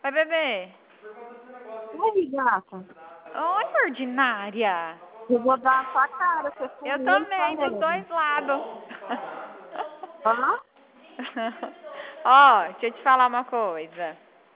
Oi, bebê. Oi, gata. Oi, ordinária. Eu vou dar a sua cara, você Eu sumiu e sua também, dos nega. dois lados. Hã? Ó, deixa eu te falar uma coisa.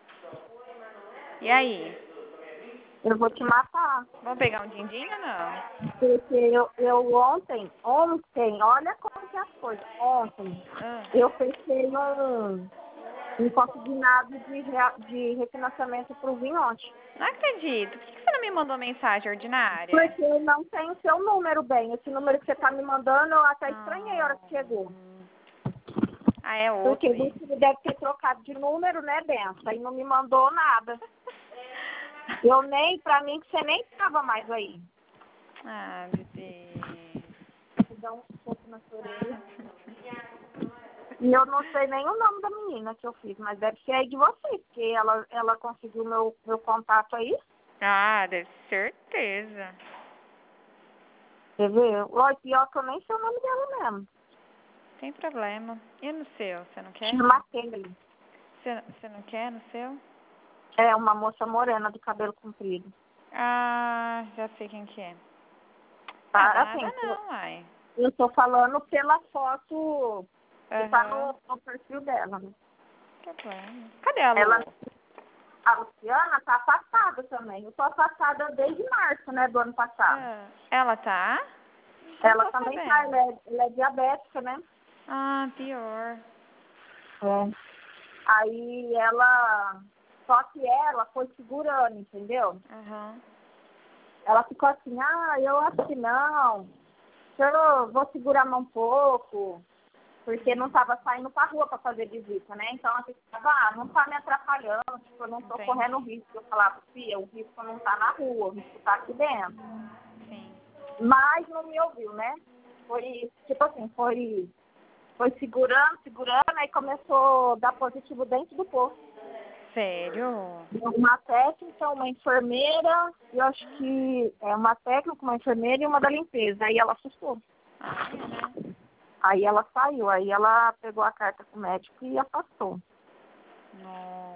E aí? Eu vou te matar. Vamos pegar um din-din ou não? Porque eu ontem, olha como que é as coisas. Ontem, Ah. eu fechei um consignado de refinanciamento pro Vinhote. Não acredito. Por que você não me mandou mensagem ordinária? Porque eu não tenho seu número bem. Esse número que você tá me mandando, eu até estranhei a hora que chegou. Ah, é Porque outro. você deve ter trocado de número, né, Benção? Aí não me mandou nada. Eu nem, pra mim, que você nem tava mais aí. Ah, bebê. Vou dar um pouco na sua orelha. E eu não sei nem o nome da menina que eu fiz, mas deve ser aí de você, porque ela conseguiu meu contato aí. Ah, deve ser certeza. Quer ver? Olha, pior que eu nem sei o nome dela mesmo. Sem problema. E no seu? Você não quer? Chama Kelly. Você não quer no seu? É uma moça morena de cabelo comprido. Ah, já sei quem que é. Ah, Tá? dá Assim, nada não, ai. eu tô falando pela foto que tá Aham. no perfil dela, né? Que problema. Cadê a Ela, Lu? a Luciana tá afastada também. Eu tô afastada desde março, né, do ano passado. Ah, ela tá? Não Ela tô também tá, sabendo. ela é diabética, né? Ah, pior. É. Aí ela, só que ela foi segurando, entendeu? Aham. Ela ficou assim, eu acho que não, eu vou segurar mais um pouco, porque não estava saindo pra rua para fazer visita, né? Então ela ficava, não tá me atrapalhando, tipo, eu não tô Entendi. correndo risco. Eu falava, Fia, o risco não tá na rua, o risco tá aqui dentro. Sim. Mas não me ouviu, né? Foi, tipo assim, foi segurando, aí começou a dar positivo dentro do posto. Sério? Uma técnica, uma enfermeira, e eu acho que é uma técnica, uma enfermeira e uma da limpeza. Aí ela assustou. Ah, é, né? Aí ela saiu, aí ela pegou a carta com o médico e afastou. Nossa.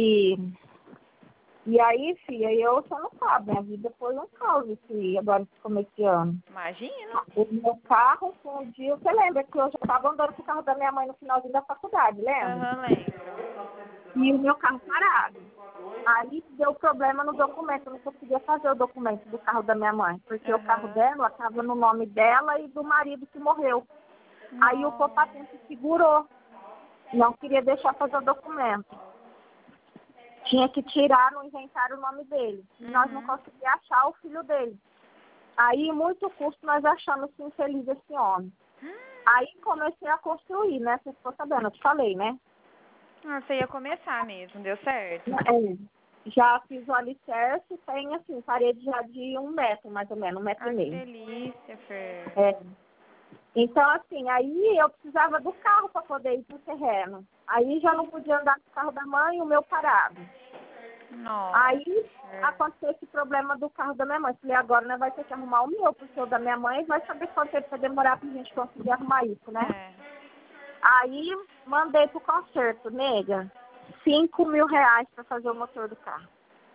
E aí, filha, você não sabe, minha vida foi um caos agora esse começo de ano. Imagino. O meu carro, foi um dia, você lembra que eu já estava andando com o carro da minha mãe no finalzinho da faculdade, lembra? Aham, lembro. E o meu carro parado. Aí deu problema no documento, eu não conseguia fazer o documento do carro da minha mãe, porque o carro Aham. dela estava no nome dela e do marido que morreu. Aí o Nossa. Copatente segurou, não queria deixar fazer o documento. Tinha que tirar no inventário o nome dele. E nós não Uhum. conseguíamos achar o filho dele. Aí, muito custo, nós achamos esse infeliz esse homem. Aí comecei a construir, né? Você ficou sabendo, eu te falei, né? Ah, você ia começar mesmo, deu certo? É, já fiz o alicerce, tem assim, parede já de 1 metro, mais ou menos, 1,5 metros. Que delícia, Fer. É. Então, assim, aí eu precisava do carro para poder ir pro terreno. Aí já não podia andar com o carro da mãe e o meu parado. Nossa. Aí aconteceu esse problema do carro da minha mãe. Falei, agora nós vai ter que arrumar o meu, porque o da minha mãe vai saber quanto tempo vai demorar pra gente conseguir arrumar isso, né? É. Aí mandei pro conserto, nega, R$ 5.000 para fazer o motor do carro.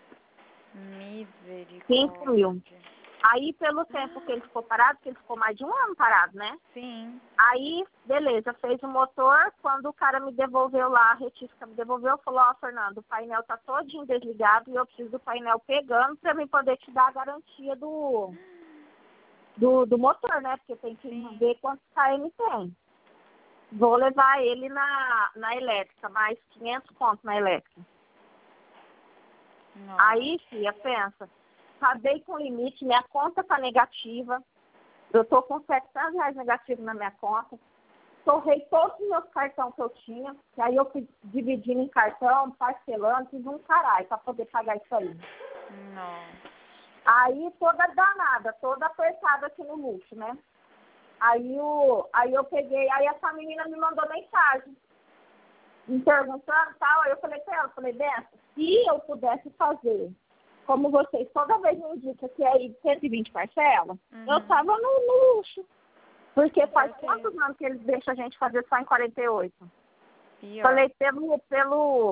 5 mil. Misericórdia. Aí, pelo tempo que ele ficou parado, porque ele ficou mais de 1 ano parado, né? Sim. Aí, beleza, fez o motor. Quando o cara me devolveu lá, a retífica me devolveu, falou, Fernando, o painel tá todinho desligado e eu preciso do painel pegando para mim poder te dar a garantia do motor, né? Porque tem que Sim. ver quantos KM tem. Vou levar ele na elétrica, mais 500 conto na elétrica. Nossa. Aí, filha, pensa, acabei com o limite, minha conta tá negativa, eu tô com R$ 700 negativo na minha conta, torrei todos os meus cartões que eu tinha, que aí eu fui dividindo em cartão, parcelando, fiz um caralho pra poder pagar isso aí. Nossa. Aí toda danada, toda apertada aqui no luxo, né? Aí eu peguei, aí essa menina me mandou mensagem, me perguntando e tal, aí eu falei pra ela, Benção, se eu pudesse fazer, como vocês toda vez me indicam que é de 120 parcelas, eu tava no luxo. Porque faz quantos anos que eles deixam a gente fazer só em 48? Pior. Falei, pelo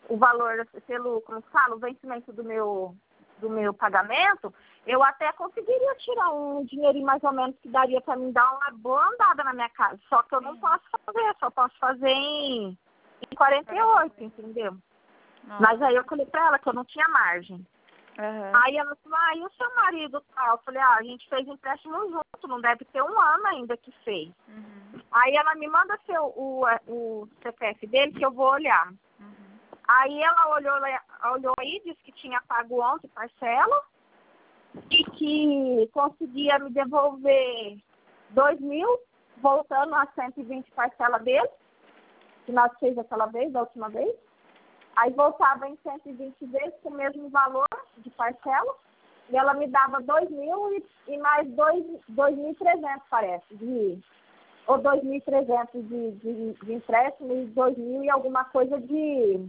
o valor, pelo, como fala, o vencimento do meu pagamento, eu até conseguiria tirar um dinheirinho mais ou menos que daria para mim dar uma boa andada na minha casa. Só que eu não posso fazer, só posso fazer em 48, entendeu? Nossa. Mas aí eu falei para ela que eu não tinha margem. Aham. Aí ela falou, e o seu marido tal? Eu falei, a gente fez empréstimo junto, não deve ter um ano ainda que fez. Uhum. Aí ela me manda o CPF dele que eu vou olhar. Uhum. Aí ela olhou aí, disse que tinha pago 11 parcelas e que conseguia me devolver 2.000, voltando a 120 parcelas dele, que nós fez aquela vez, da última vez. Aí voltava em 120 vezes com o mesmo valor de parcela. E ela me dava 2.000 e mais 2.300, parece, ou 2.300 de empréstimo e 2.000 e alguma coisa de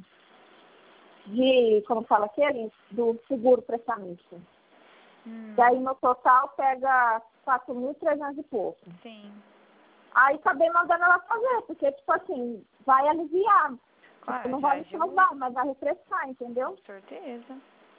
como fala aquele, do seguro prestamista. E aí no total pega 4.300 e pouco. Sim. Aí acabei mandando ela fazer, porque tipo assim, vai aliviar. Claro, Não já vai me ajuda. salvar, mas vai refrescar, entendeu? Com certeza.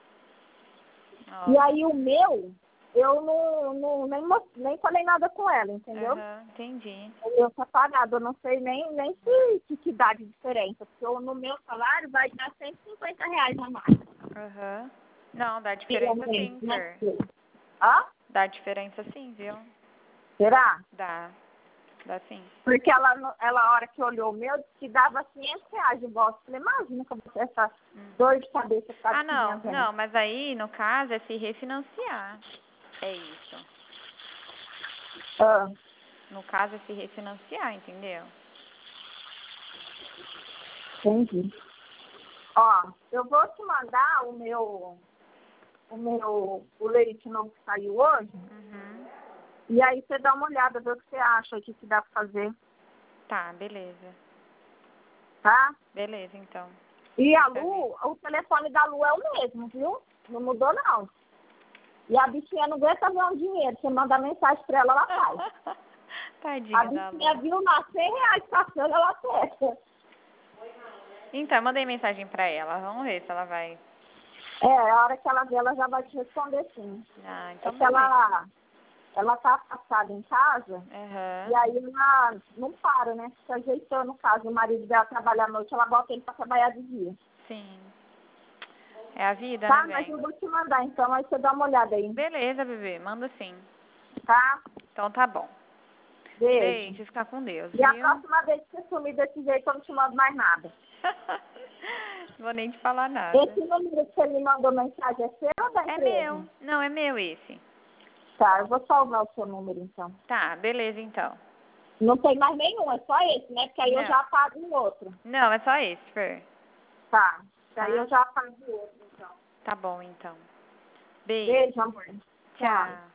E aí o meu, eu nem falei nada com ela, entendeu? Entendi. O meu tá pagado, eu não sei nem que dá de diferença, porque no meu salário vai dar R$150 a mais. Não, dá diferença sim, né? Fer. Hã? Dá diferença sim, viu? Será? Dá sim. Porque ela, a hora que olhou o meu, disse que dava R$500 de bolsa. Falei, imagina como você essa dor de cabeça que tá Não, mas aí, no caso, é se refinanciar. É isso. No caso, é se refinanciar, entendeu? Entendi. Ó, eu vou te mandar o leite novo que saiu hoje. E aí você dá uma olhada, vê o que você acha, o que dá pra fazer. Tá, beleza. Tá? Beleza, então. E a Lu, o telefone da Lu é o mesmo, viu? Não mudou, não. E a bichinha não aguenta ver um dinheiro. Você manda mensagem pra ela, ela faz. Tadinha A da bichinha Lu. viu lá R$100 passando, ela fecha. Então, eu mandei mensagem pra ela. Vamos ver se ela vai. A hora que ela ver, ela já vai te responder sim. Então que ela tá passada em casa, e aí ela não para, né? Se ajeitando, no caso, o marido dela trabalha à noite, ela bota ele pra trabalhar de dia. Sim. É a vida, Tá, né, mas bem? eu vou te mandar, então, aí você dá uma olhada aí. Beleza, bebê. Manda sim. Tá? Então tá bom. Beijo. Fica com Deus, E a viu? próxima vez que você sumir desse jeito, eu não te mando mais nada. Não vou nem te falar nada. Esse número que você me mandou mensagem é seu ou da É empresa? meu. Não, é meu esse. Tá, eu vou salvar o seu número, então. Tá, beleza, então. Não tem mais nenhum, é só esse, né? Porque aí eu Não. já apago o outro. Não, é só esse, Fer. Tá, aí eu já apago o outro, então. Tá bom, então. Beijo. Beijo, amor. Tchau.